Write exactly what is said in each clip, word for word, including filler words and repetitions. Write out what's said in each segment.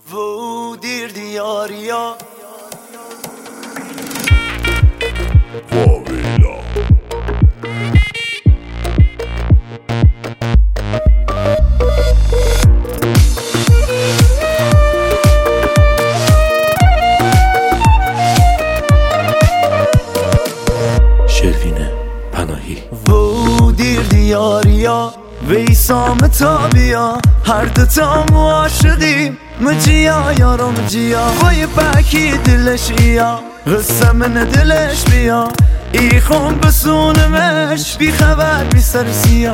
و دیر دیاریا فاویلا شروین پناهی و دیر دیاریا ویسام تابیا هر دوتا معاشقیم مجیا یارو مجیا وای بکی دلش ایا قصه من دلش بیا ای خون بسونمش بی خبر بی سر سیا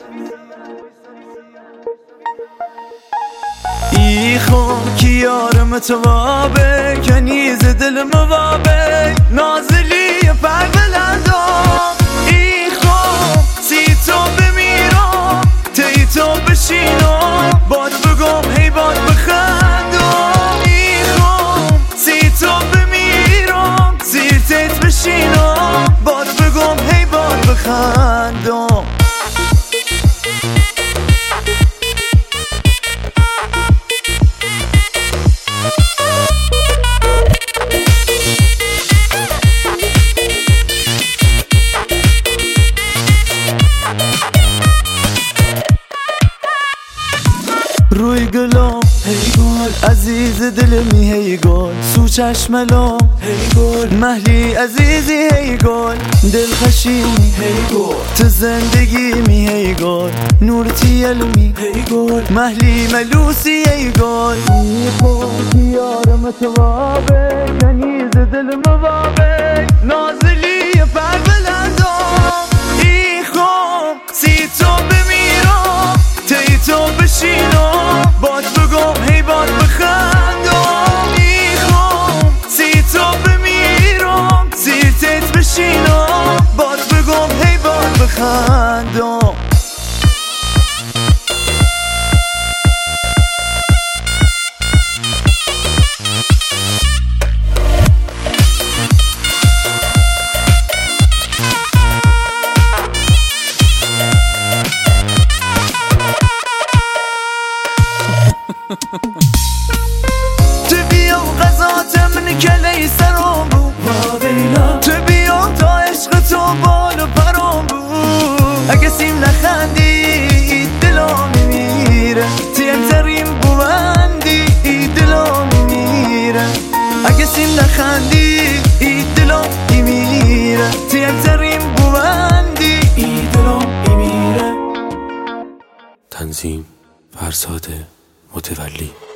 ای خون کی یارم توابه کنیز دل موابه نازلی پر بلندم ای خون سی تو بمیرم تی تو بشینم باد بگم هی باد بخندم ای خون سی تو بمیرم زیر تیت بشینم باد بگم هی باد بخندم روی گلام هی گل عزیز دلمی هی گل سو چشملام هی گل مهلی عزیزی هی گل دل خشیمی هی گل تو زندگی می هی گل نورتی علمی هی گل مهلی ملوسی هی گل ای خود یارم توابه کنیز دل موابه نازلی پر بلندم ای خود سی تو بمیرم تی تو بشینم باد بگم هی باد بخندم ای خون سی تو بمیرم زیر تیت بشینم باد بگم هی باد بخندم تو بیام غذات من کلی سرام بو تو بیام تا عشق تو بال و پرام بو اگه سیم نخندی دلام میمیره تیم ترین بوندی دلام میمیره اگه سیم نخندی دلام میمیره تیم ترین بوندی دلام میمیره. تنظیم فرزاد متولی.